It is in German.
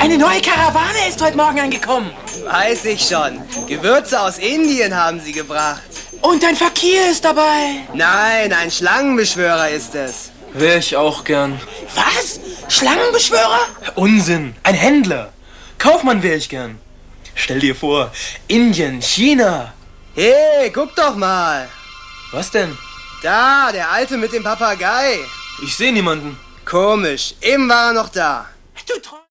Eine neue Karawane ist heute Morgen angekommen. Weiß ich schon. Gewürze aus Indien haben sie gebracht. Und ein Fakir ist dabei. Nein, ein Schlangenbeschwörer ist es. Wär ich auch gern. Was? Schlangenbeschwörer? Unsinn. Ein Händler. Kaufmann wär ich gern. Stell dir vor, Indien, China. Hey, guck doch mal. Was denn? Da, der Alte mit dem Papagei. Ich seh niemanden. Komisch, eben war er noch da. Du